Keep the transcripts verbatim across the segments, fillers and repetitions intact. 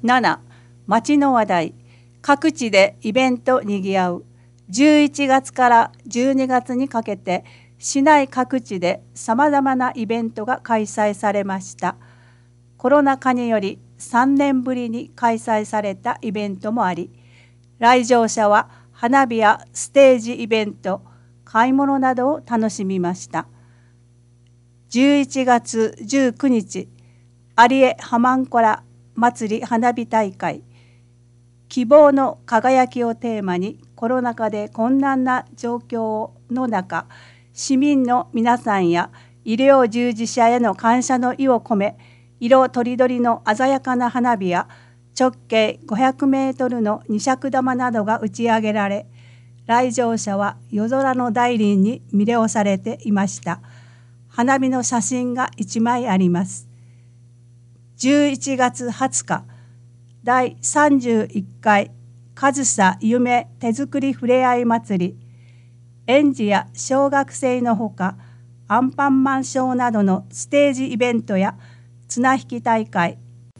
なな、町の話題。各地でイベントにぎわう。じゅういちがつからじゅうにがつにかけて市内各地でさまざまなイベントが開催されました。コロナ禍によりさんねんぶりに開催されたイベントもあり、来場者は花火やステージイベント、買い物などを楽しみました。じゅういちがつじゅうくにち、有江ハマンコラ祭り花火大会。希望の輝きをテーマに、コロナ禍で困難な状況の中、市民の皆さんや医療従事者への感謝の意を込め、色とりどりの鮮やかな花火や直径ごひゃくメートルの二尺玉などが打ち上げられ、来場者は夜空の大輪に魅了されていました。花火の写真がいちまいあります。じゅういちがつはつか、だいさんじゅういっかい上総夢手作りふれあい祭り。園児や小学生のほか、アンパンマンショーなどのステージイベントや綱引き大会、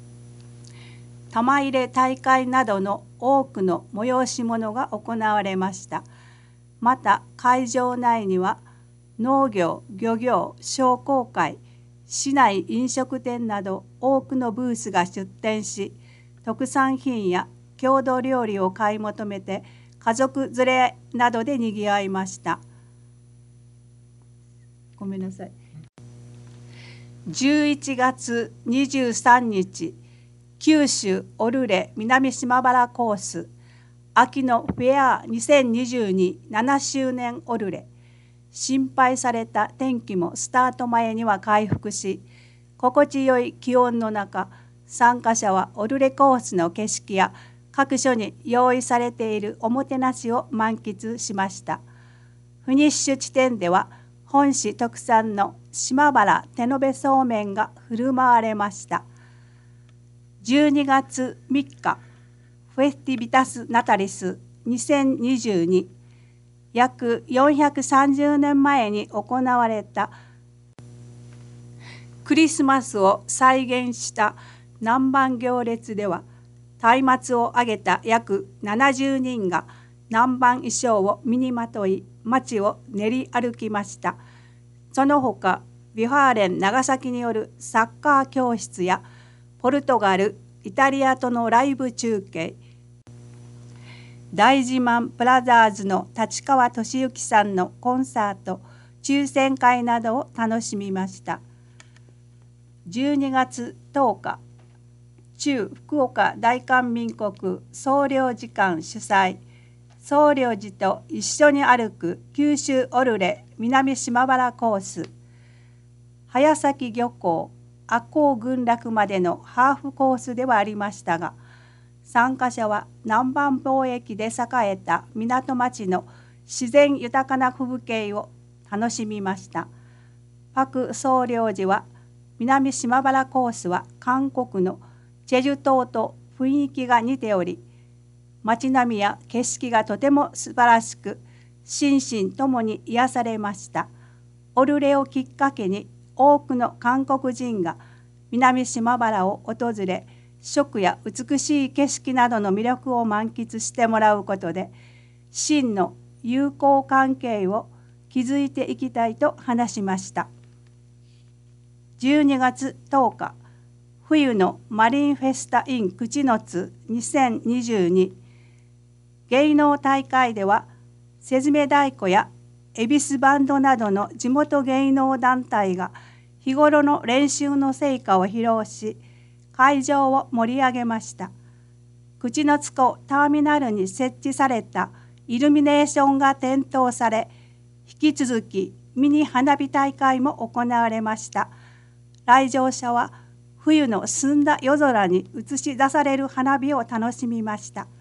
玉入れ大会などの多くの催し物が行われました。また会場内には農業、漁業、商工会、市内飲食店など多くのブースが出店し、特産品や郷土料理を買い求めて家族連れなどでにぎわいました。ごめんなさい。じゅういちがつにじゅうさんにち、九州オルレ南島原コース秋のフェアにせんにじゅうにななしゅうねんオルレ。心配された天気もスタート前には回復し、心地よい気温の中、参加者はオルレコースの景色や各所に用意されているおもてなしを満喫しました。フィニッシュ地点では本市特産の島原手延べそうめんが振る舞われました。じゅうにがつみっか、フェスティビタスナタリスにせんにじゅうに。約よんひゃくさんじゅうねんまえに行われたクリスマスを再現した南蛮行列では、松明をあげた約ななじゅうにんが南蛮衣装を身にまとい街を練り歩きました。その他、ビファーレン長崎によるサッカー教室やポルトガル、イタリアとのライブ中継、大自慢ブラザーズの立川俊之さんのコンサート、抽選会などを楽しみました。じゅうにがつとおか、駐福岡大韓民国総領事館主催、総領事と一緒に歩く九州オルレ南島原コース。早崎漁港、赤穂群落までのハーフコースではありましたが、参加者は南蛮貿易で栄えた港町の自然豊かな風景を楽しみました。パク総領事は、南島原コースは韓国のチェジュ島と雰囲気が似ており、街並みや景色がとても素晴らしく、心身ともに癒されました。オルレをきっかけに多くの韓国人が南島原を訪れ、食や美しい景色などの魅力を満喫してもらうことで、真の友好関係を築いていきたいと話しました。じゅうにがつとおか、冬のマリンフェスタ in 口の津にせんにじゅうに。芸能大会では、せずめ太鼓や恵比寿バンドなどの地元芸能団体が日頃の練習の成果を披露し、会場を盛り上げました。口の津港ターミナルに設置されたイルミネーションが点灯され、引き続きミニ花火大会も行われました。来場者は冬の澄んだ夜空に映し出される花火を楽しみました。